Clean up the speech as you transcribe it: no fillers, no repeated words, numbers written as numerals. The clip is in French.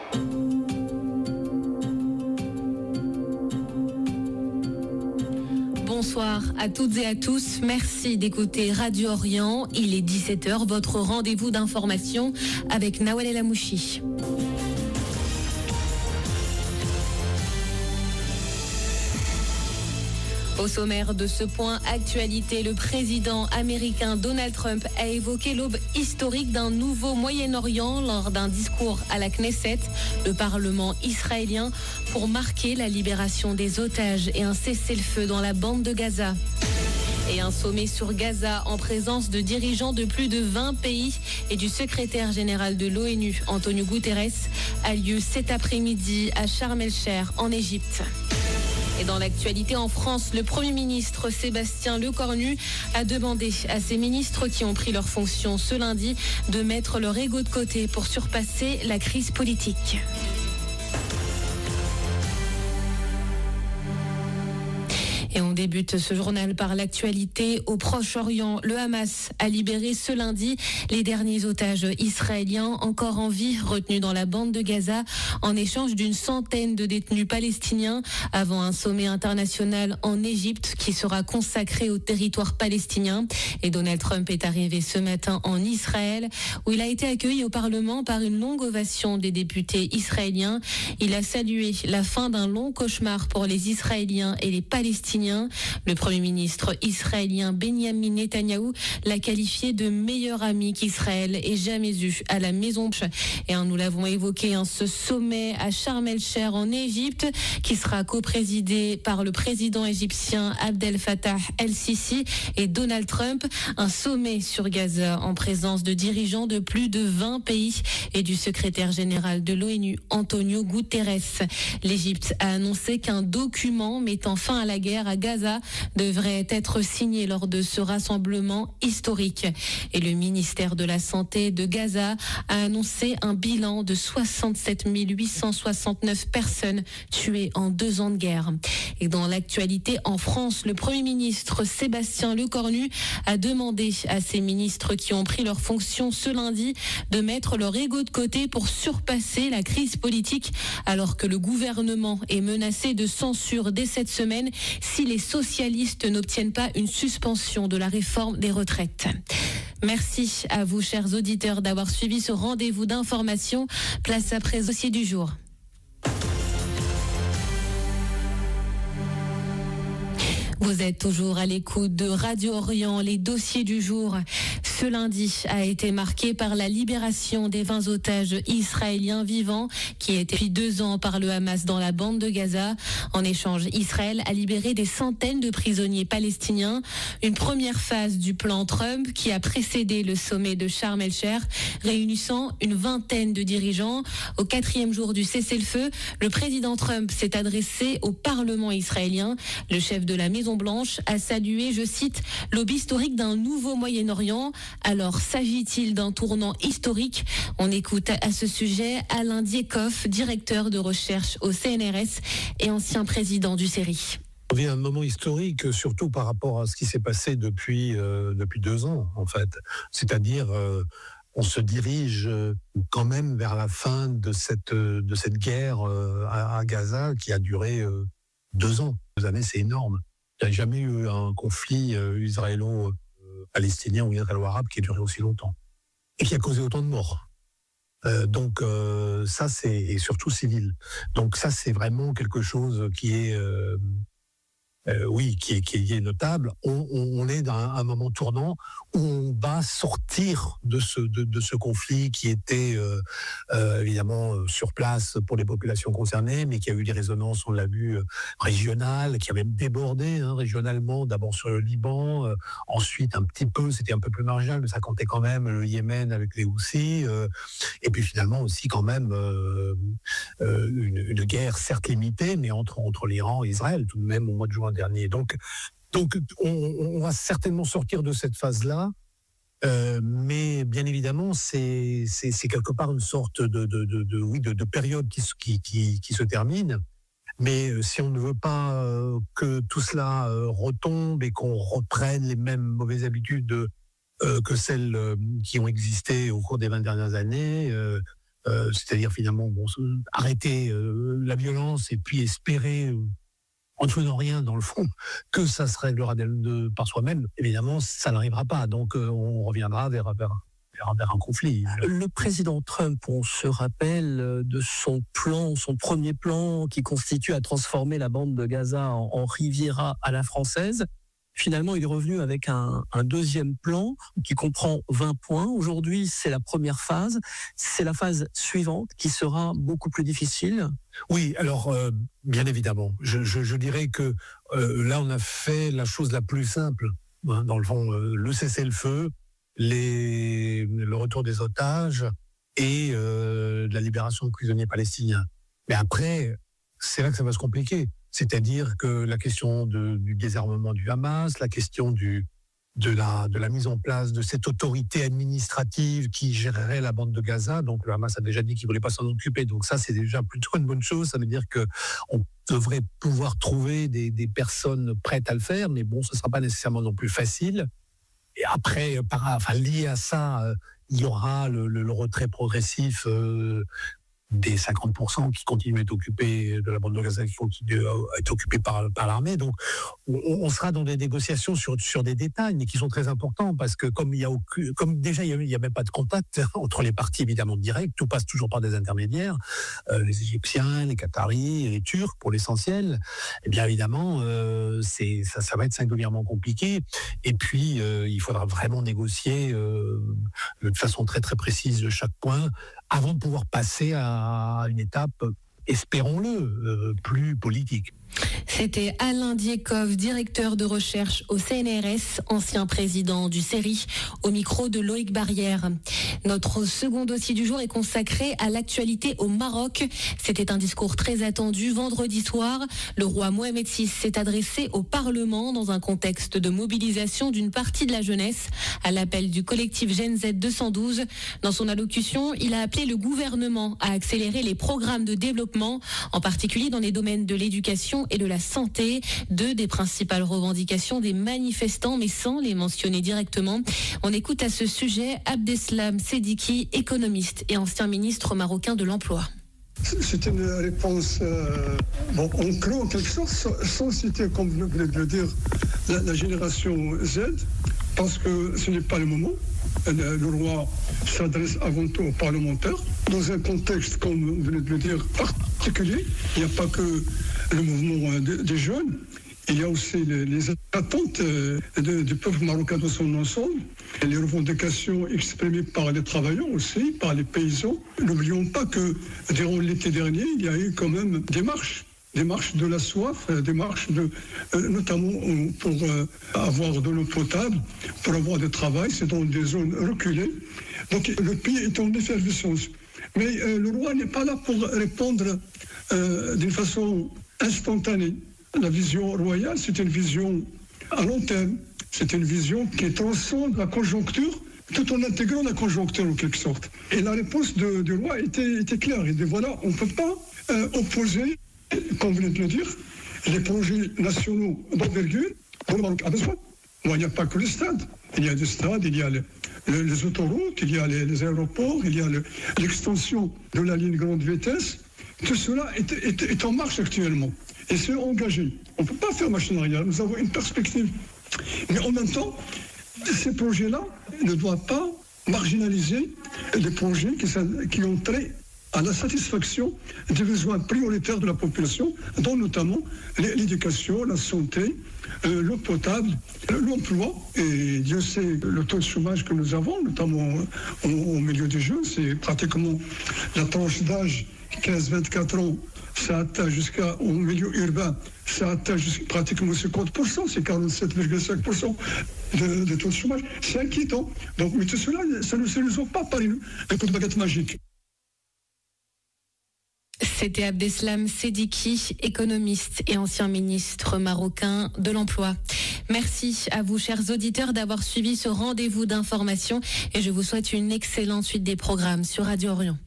Bonsoir à toutes et à tous. Merci d'écouter Radio Orient. Il est 17h, votre rendez-vous d'information avec Nawal El Amouchi. Au sommaire de ce point actualité, le président américain Donald Trump a évoqué l'aube historique d'un nouveau Moyen-Orient lors d'un discours à la Knesset, le Parlement israélien, pour marquer la libération des otages et un cessez-le-feu dans la bande de Gaza. Et un sommet sur Gaza en présence de dirigeants de plus de 20 pays et du secrétaire général de l'ONU, Antonio Guterres, a lieu cet après-midi à Sharm el-Sheikh en Égypte. Et dans l'actualité en France, le Premier ministre Sébastien Lecornu a demandé à ses ministres qui ont pris leurs fonctions ce lundi de mettre leur ego de côté pour surpasser la crise politique. Et on débute ce journal par l'actualité au Proche-Orient. Le Hamas a libéré ce lundi les derniers otages israéliens encore en vie retenus dans la bande de Gaza en échange d'une centaine de détenus palestiniens avant un sommet international en Égypte qui sera consacré au territoire palestinien. Et Donald Trump est arrivé ce matin en Israël où il a été accueilli au Parlement par une longue ovation des députés israéliens. Il a salué la fin d'un long cauchemar pour les Israéliens et les Palestiniens. Le Premier ministre israélien Benjamin Netanyahou l'a qualifié de meilleur ami qu'Israël ait jamais eu à la Maison-Blanche. Et nous l'avons évoqué, ce sommet à Sharm el-Sheikh en Égypte qui sera coprésidé par le président égyptien Abdel Fattah el-Sisi et Donald Trump. Un sommet sur Gaza en présence de dirigeants de plus de 20 pays et du secrétaire général de l'ONU, Antonio Guterres. L'Égypte a annoncé qu'un document mettant fin à la guerre à Gaza devrait être signé lors de ce rassemblement historique. Et le ministère de la Santé de Gaza a annoncé un bilan de 67 869 personnes tuées en 2 ans de guerre. Et dans l'actualité en France, le Premier ministre Sébastien Lecornu a demandé à ses ministres qui ont pris leurs fonctions ce lundi de mettre leur ego de côté pour surpasser la crise politique alors que le gouvernement est menacé de censure dès cette semaine si les socialistes n'obtiennent pas une suspension de la réforme des retraites. Merci à vous, chers auditeurs, d'avoir suivi ce rendez-vous d'information. Place après au dossier du jour. Vous êtes toujours à l'écoute de Radio Orient, les dossiers du jour. Ce lundi a été marqué par la libération des 20 otages israéliens vivants qui étaient depuis 2 ans par le Hamas dans la bande de Gaza. En échange, Israël a libéré des centaines de prisonniers palestiniens. Une première phase du plan Trump qui a précédé le sommet de Sharm el-Sheikh, réunissant une vingtaine de dirigeants. Au 4e jour du cessez-le-feu, le président Trump s'est adressé au Parlement israélien. Le chef de la Maison-Blanche a salué, je cite, l'aube historique d'un nouveau Moyen-Orient. Alors, s'agit-il d'un tournant historique? On écoute à ce sujet Alain Dieckhoff, directeur de recherche au CNRS et ancien président du CERI. On vit un moment historique, surtout par rapport à ce qui s'est passé depuis 2 ans, en fait. C'est-à-dire, on se dirige quand même vers la fin de cette guerre à Gaza qui a duré 2 ans. 2 années, c'est énorme. Il n'y a jamais eu un conflit israélo-palestinien ou israélo-arabe qui a duré aussi longtemps et qui a causé autant de morts. Donc ça, et surtout civil. Donc ça, c'est vraiment quelque chose qui est qui est notable. On est dans un moment tournant où on va sortir de ce conflit qui était évidemment sur place pour les populations concernées, mais qui a eu des résonances, on l'a vu, régionales, qui a même débordé régionalement, d'abord sur le Liban, ensuite c'était un peu plus marginal, mais ça comptait quand même le Yémen avec les Houthis, et puis finalement aussi quand même une guerre certes limitée, mais entre l'Iran et Israël, tout de même au mois de juin dernier. Donc on va certainement sortir de cette phase-là, mais bien évidemment c'est quelque part une sorte de période qui se termine. Mais si on ne veut pas que tout cela retombe et qu'on reprenne les mêmes mauvaises habitudes que celles qui ont existé au cours des 20 dernières années, c'est-à-dire finalement arrêter la violence et puis espérer, en ne faisant rien dans le fond, que ça se réglera par soi-même, évidemment, ça n'arrivera pas. Donc on reviendra vers un conflit. Le président Trump, on se rappelle de son premier plan qui constitue à transformer la bande de Gaza en Riviera à la française. Finalement, il est revenu avec un deuxième plan qui comprend 20 points. Aujourd'hui, c'est la première phase. C'est la phase suivante qui sera beaucoup plus difficile. Oui, alors, bien évidemment. Je dirais que là, on a fait la chose la plus simple. Hein, dans le fond, le cessez-le-feu, le retour des otages et la libération de prisonniers palestiniens. Mais après, c'est là que ça va se compliquer. C'est-à-dire que la question du désarmement du Hamas, la question de la mise en place de cette autorité administrative qui gérerait la bande de Gaza. Donc le Hamas a déjà dit qu'il ne voulait pas s'en occuper. Donc ça, c'est déjà plutôt une bonne chose. Ça veut dire qu'on devrait pouvoir trouver des personnes prêtes à le faire. Mais bon, ce ne sera pas nécessairement non plus facile. Et après, lié à ça, il y aura le retrait progressif des 50% qui continuent à être occupés de la bande de Gaza, qui continuent à être occupés par l'armée. Donc, on sera dans des négociations sur des détails, mais qui sont très importants, parce que comme déjà il y a même pas de contact entre les parties évidemment directes, tout passe toujours par des intermédiaires, les Égyptiens, les Qataris, les Turcs pour l'essentiel. Et bien évidemment, ça va être singulièrement compliqué. Et puis, il faudra vraiment négocier de façon très très précise de chaque point, avant de pouvoir passer à une étape, espérons-le, plus politique. C'était Alain Diekov, directeur de recherche au CNRS, ancien président du CERI, au micro de Loïc Barrière. Notre second dossier du jour est consacré à l'actualité au Maroc. C'était un discours très attendu vendredi soir. Le roi Mohamed VI s'est adressé au Parlement dans un contexte de mobilisation d'une partie de la jeunesse à l'appel du collectif Gen Z 212. Dans son allocution, il a appelé le gouvernement à accélérer les programmes de développement, en particulier dans les domaines de l'éducation et de la santé, deux des principales revendications des manifestants, mais sans les mentionner directement. On écoute à ce sujet Abdeslam Sediki, économiste et ancien ministre marocain de l'Emploi. C'est une réponse en clos en quelque sorte, sans citer, comme vous venez de le dire, la génération Z, parce que ce n'est pas le moment. Le roi s'adresse avant tout aux parlementaires, dans un contexte, comme vous venez de le dire, particulier. Il n'y a pas que le mouvement des jeunes, il y a aussi les attentes du peuple marocain dans son ensemble, et les revendications exprimées par les travailleurs aussi, par les paysans. N'oublions pas que durant l'été dernier, il y a eu quand même des marches de la soif, des marches notamment pour avoir de l'eau potable, pour avoir du travail, c'est dans des zones reculées. Donc le pays est en effervescence. Mais le roi n'est pas là pour répondre d'une façon instantanée. La vision royale, c'est une vision à long terme. C'est une vision qui transcende la conjoncture, tout en intégrant la conjoncture en quelque sorte. Et la réponse du roi était claire. Il dit voilà, on ne peut pas opposer, comme vous venez de le dire, les projets nationaux d'envergure dont le Maroc a besoin. Bon, il n'y a pas que le stade. Il y a des stades, il y a les autoroutes, il y a les aéroports, il y a l'extension de la ligne grande vitesse. Tout cela est en marche actuellement. Et c'est engagé. On ne peut pas faire machine arrière. Nous avons une perspective. Mais en même temps, ces projets-là ne doivent pas marginaliser les projets qui ont trait à la satisfaction des besoins prioritaires de la population, dont notamment l'éducation, la santé, l'eau potable, l'emploi. Et Dieu sait le taux de chômage que nous avons, notamment au milieu des jeunes, c'est pratiquement la tranche d'âge 15-24 ans. Ça atteint jusqu'au milieu urbain, ça atteint pratiquement 50%, c'est 47,5% de taux de chômage. C'est inquiétant. Donc, mais tout cela, ça ne se résout pas par une coup de baguette magique. C'était Abdeslam Sediki, économiste et ancien ministre marocain de l'Emploi. Merci à vous, chers auditeurs, d'avoir suivi ce rendez-vous d'information et je vous souhaite une excellente suite des programmes sur Radio Orient.